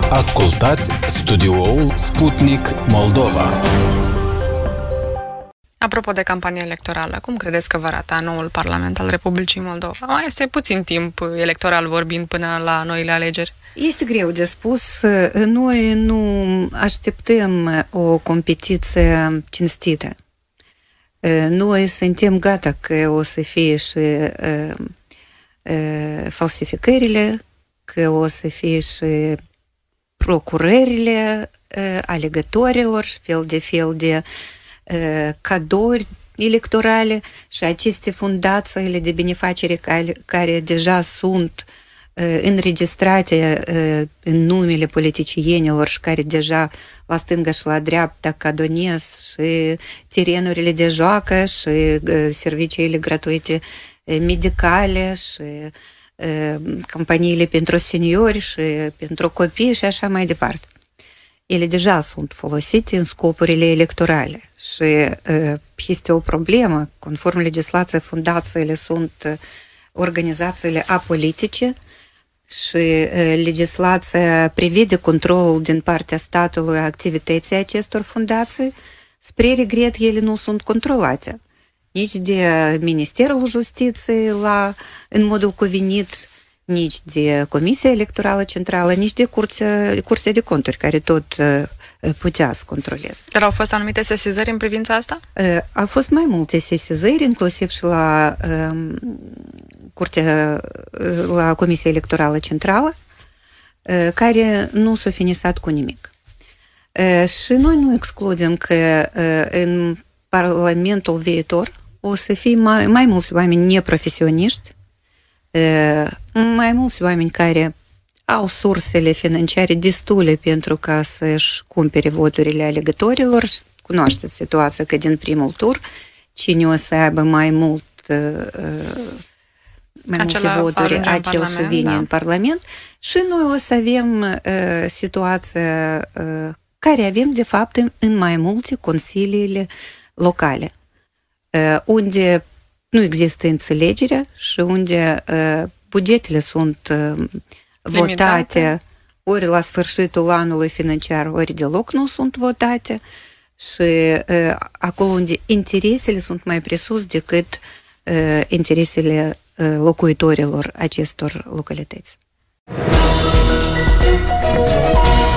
Ascultați studioul Sputnik Moldova. Apropo de campania electorală, cum credeți că va arata noul Parlament al Republicii Moldova? Mai este puțin timp electoral vorbind până la noile alegeri. Este greu de spus. Noi nu așteptăm o competiție cinstită. Noi suntem gata că o să fie și falsificările, că o să fie și procurările alegătorilor și fel de cadouri electorale și aceste fundațiile de benefacere care deja sunt înregistrate în numele politicienilor și care deja la stânga și la dreapta cadonez și terenurile de joacă și serviciile gratuite medicale și companiile pentru seniori și pentru copii și așa mai departe. Ele deja sunt folosite în scopurile electorale și este o problemă. Conform legislației, fundațiile sunt organizațiile apolitice și legislația prevede controlul din partea statului a activității acestor fundații. Spre regret, ele nu sunt controlate nici de Ministerul Justiției în modul cuvenit, nici de Comisia Electorală Centrală, nici de Curtea de Conturi, care tot putea să controleze. Dar au fost anumite sesizări în privința asta? Au fost mai multe sesizări, inclusiv și la Comisia Electorală Centrală, care nu s-au finisat cu nimic. Și noi nu excludem că în Parlamentul viitor o să fie mai mulți oameni neprofesioniști, mai mulți oameni care au sursele financiare destule pentru ca să-și cumpere voturile alegătorilor. Cunoașteți situația că din primul tur cine o să aibă mai multe voturi, acel și vine în Parlament. Și noi o să avem situația care avem de fapt în mai multe consiliile locale, unde nu există înțelegere și unde bugetele sunt votate ori la sfârșitul anului financiar, ori deloc nu sunt votate și acolo unde interesele sunt mai presus decât interesele locuitorilor acestor localități.